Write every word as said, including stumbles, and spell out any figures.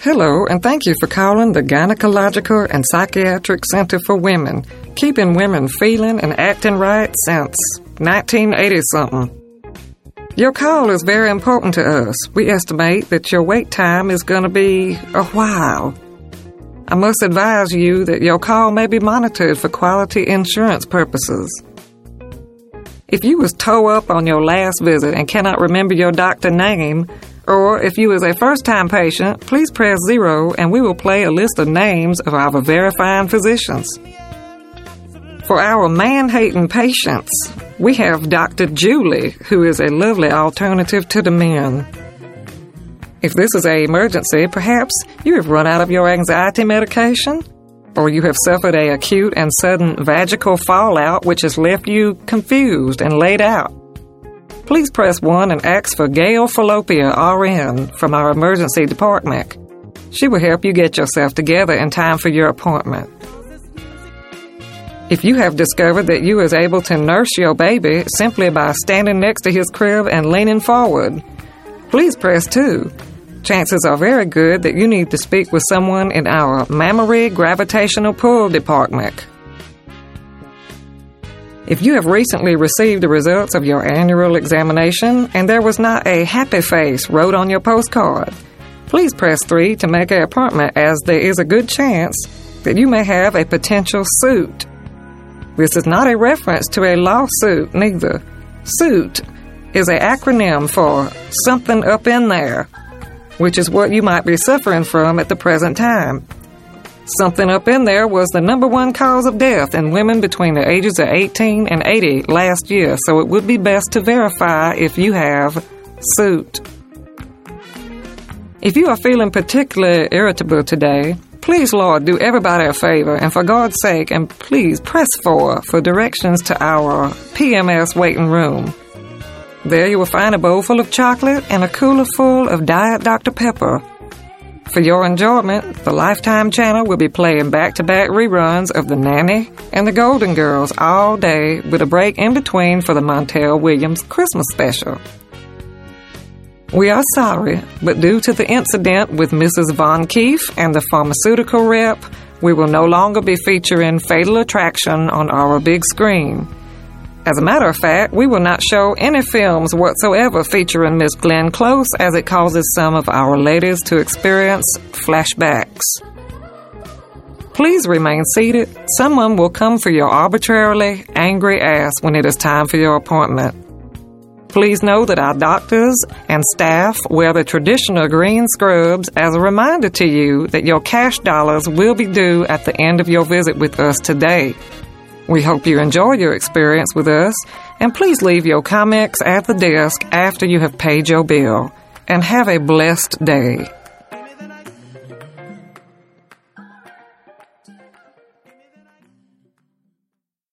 Hello, and thank you for calling the Gynecological and Psychiatric Center for Women, keeping women feeling and acting right since nineteen eighty-something. Your call is very important to us. We estimate that your wait time is going to be a while. I must advise you that your call may be monitored for quality insurance purposes. If you was toe up on your last visit and cannot remember your doctor name, or if you is a first-time patient, please press zero and we will play a list of names of our verifying physicians. For our man-hating patients, we have Doctor Julie, who is a lovely alternative to the men. If this is an emergency, perhaps you have run out of your anxiety medication, or you have suffered a acute and sudden vaginal fallout which has left you confused and laid out. Please press one and ask for Gail Fallopia, R N, from our emergency department. She will help you get yourself together in time for your appointment. If you have discovered that you is able to nurse your baby simply by standing next to his crib and leaning forward, please press two. Chances are very good that you need to speak with someone in our mammary gravitational pull department. If you have recently received the results of your annual examination and there was not a happy face wrote on your postcard, please press three to make an appointment, as there is a good chance that you may have a potential suit. This is not a reference to a lawsuit, neither. Suit is an acronym for something up in there, which is what you might be suffering from at the present time. Something up in there was the number one cause of death in women between the ages of eighteen and eighty last year, so it would be best to verify if you have suit. If you are feeling particularly irritable today, please, Lord, do everybody a favor, and for God's sake, and please press four for directions to our P M S waiting room. There you will find a bowl full of chocolate and a cooler full of Diet Doctor Pepper. For your enjoyment, the Lifetime channel will be playing back-to-back reruns of The Nanny and The Golden Girls all day, with a break in between for the Montel Williams Christmas special. We are sorry, but due to the incident with Missus Von Keefe and the pharmaceutical rep, we will no longer be featuring Fatal Attraction on our big screen. As a matter of fact, we will not show any films whatsoever featuring Miss Glenn Close, as it causes some of our ladies to experience flashbacks. Please remain seated. Someone will come for your arbitrarily angry ass when it is time for your appointment. Please know that our doctors and staff wear the traditional green scrubs as a reminder to you that your cash dollars will be due at the end of your visit with us today. We hope you enjoy your experience with us, and please leave your comments at the desk after you have paid your bill. And have a blessed day.